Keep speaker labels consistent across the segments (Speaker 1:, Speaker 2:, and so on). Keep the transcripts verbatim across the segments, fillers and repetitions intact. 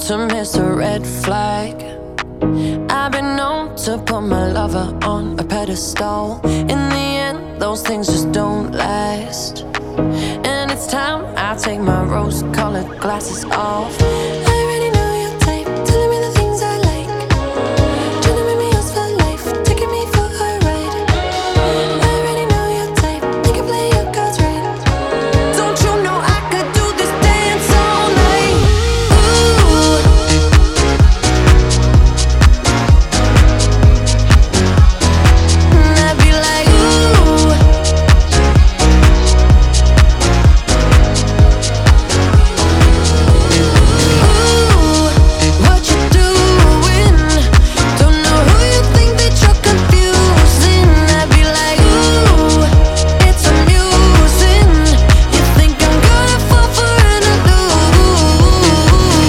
Speaker 1: to miss a red flag. I've been known to put my lover on a pedestal. In the end, those things just don't last. And it's time I take my rose-colored glasses off. I already know your type, telling me the things I like, trying to make me yours for life, taking me for a ride. I already know your type, you can play your cards right. Don't you know I could do this dance all night? Ooh. And I'd be like, ooh. What you doing? Don't know who you think that you're confusing. I'd be like, ooh, it's amusing. You think I'm gonna fall for an illusion?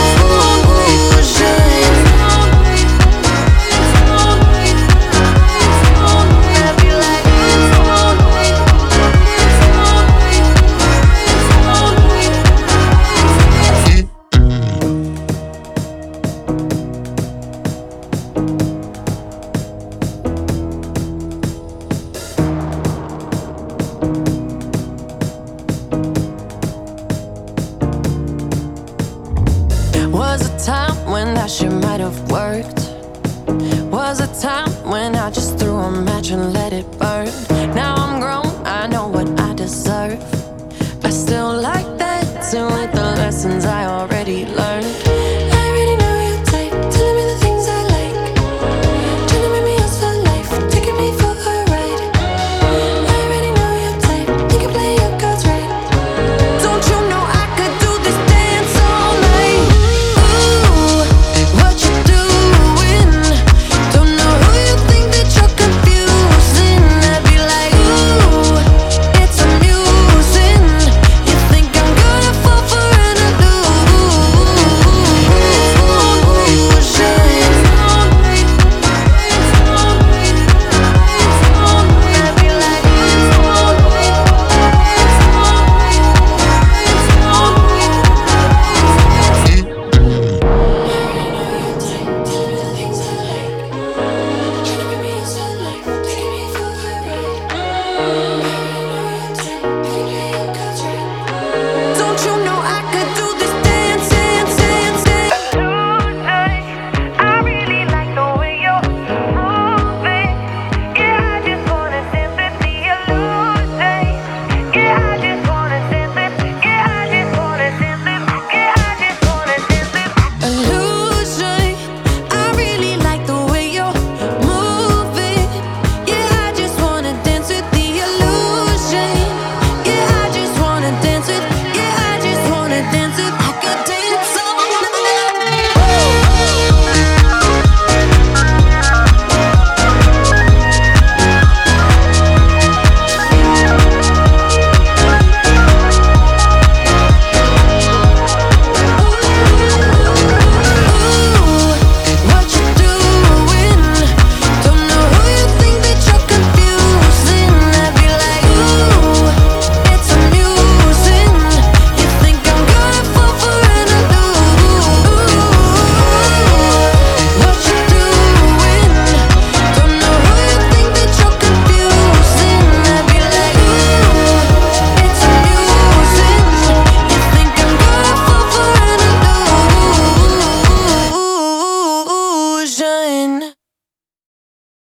Speaker 1: I'd be like, was a time when that shit might have worked. Was a time when I just threw a match and let it burn. Now I'm grown, I know what I deserve. I still like that too.